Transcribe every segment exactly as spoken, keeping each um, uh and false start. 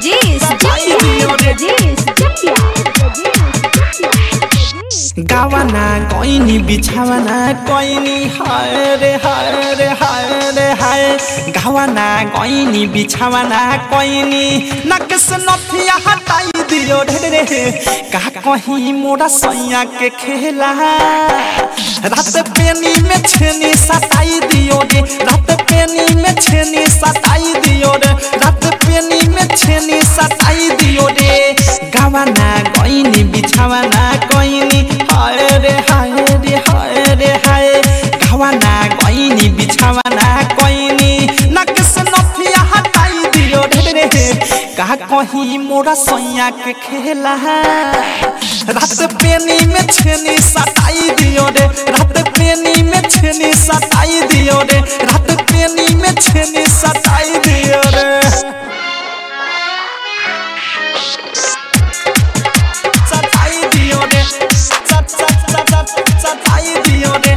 ब्रजेश जटिया ब्रजेश जटिया गावाना कोइनी बिछावाना कोइनी हाय रे हाय रे हाय रे हाय गावाना कोइनी बिछावाना कोइनी नकस नथिया हटाई दियो रे का कहीं मोरा सैया के खेला रात पेनी में छेनी सताई दियो रे रात पेनी में छेनी सताई दियो रे रात पेनी में छेनी सताई दियो रे गावाना कोइनी बिछावाना कोइनी हाय रे हाय रे हाय रे हाय गावाना कोइनी बिछावाना कोइनी नकस नथिया हटाई दियो रे का कहीं मोरा सैया के खेला रात पेनी में छेनी सताई दियो रे रात पेनी में छेनी सताई दियो रे रात पेनी में छेनी सताई दियो रे सताई दियो रे सत सत सत सताई दियो रे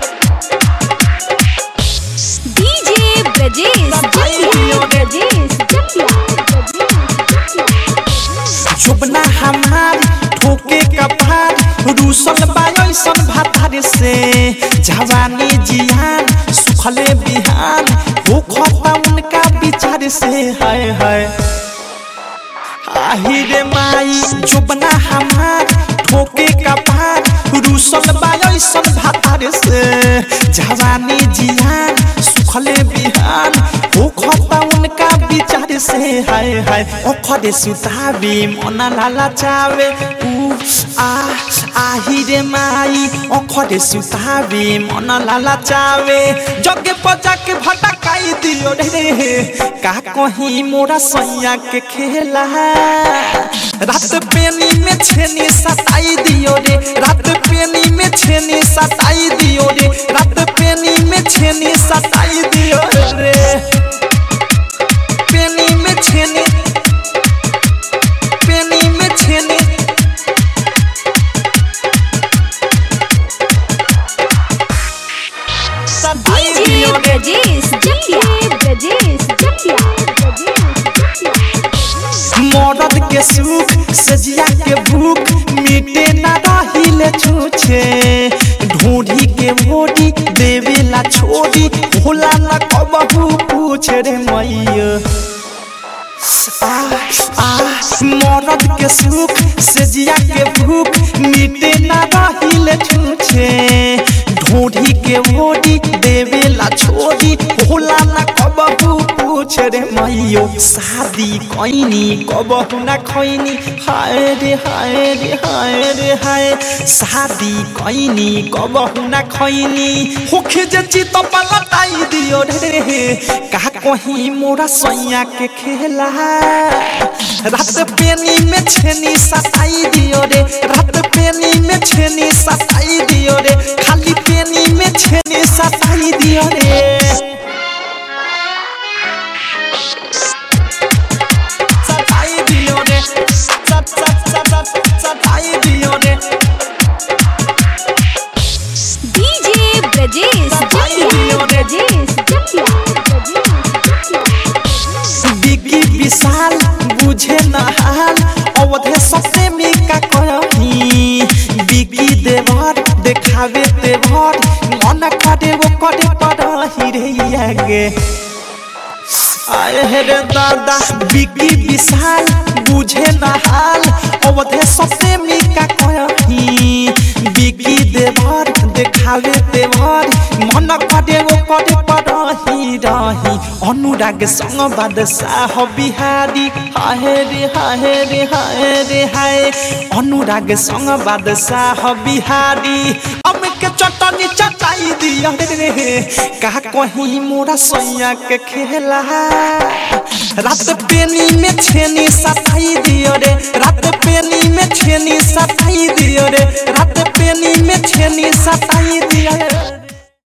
डीजे ब्रजेश जटिया ब्रजेश जटिया जुबना हमार ठोके कपार रूसल बायसन भातार से जवानी जियान सुखले बिहान हो खता उनका विचार से हाय हाय आहिरे माई जुबना हमार ठोके कपार रूसल बायसन भातार से जवानी जियान सुखले बिहान हो खता उनका विचार से हाय हाय ओखरे सुतावी मना लाला चावे उ आ आहिरे माई ओखरे सुतावी मना लाला चावे जगे पजा के भटकाई दियो रे का कहीं मोरा सैया के खेला रात पेनी में छेनी सताई दियो रे रात पेनी में छेनी सताई दियो रे रात पेनी में छेनी सताई दियो रे पेनी में छेनी पेनी में छेनी सताई डीजे दियो रे ब्रजेश जटिया ब्रजेश जटिया मरद के सुख सजिया के भूख मिटे ना रहिले छूछे ढूंढी के मोड़ी देवेला छोड़ी भोला न कबहू पूछ रे मैया आ आ मरद के सुख सजिया के भूख मिटे ना रहिले छूछे ढूंढी के मोड़ी देवेला छोड़ी भोला न कबहू पूछ रे मैयो शादी कोइनी कबहू ना खोइनी हाय रे हाय रे हाय रे हाय शादी कोइनी कबहू ना खोइनी होखे जे चित पलटाई दियो रे का कहीं मोरा सैया के खेला रात पेनी में छेनी सताई दियो रे रात पेनी में छेनी सताई दियो रे खाली पेनी में छेनी सताई दियो रे सताई दियो रे सत सत सत सताई दियो रे डीजे ब्रजेश जटिया ब्रजेश जटिया बिगी विशाल बुझे न हाल अवधे सबसे मिका कही बिगी देवर देखावे देवर मन करे वो करे परही रे आगे आए हे रे दादा बिगी विशाल बुझे न हाल अवधे सबसे मिका कही बिगी देवर देखावे देवर मन करे वो करे परही रही अनुराग संग बादशाह बिहारी हाय रे हाय रे हाय रे हाय अनुराग संग बादशाह बिहारी हम के चटनी चटाई दिया रे का कहीं मोरा सैया के खेला रात पेनी में छेनी सताई दियो रे रात पेनी में छेनी सताई दियो रे रात पेनी में छेनी सताई दियो रे।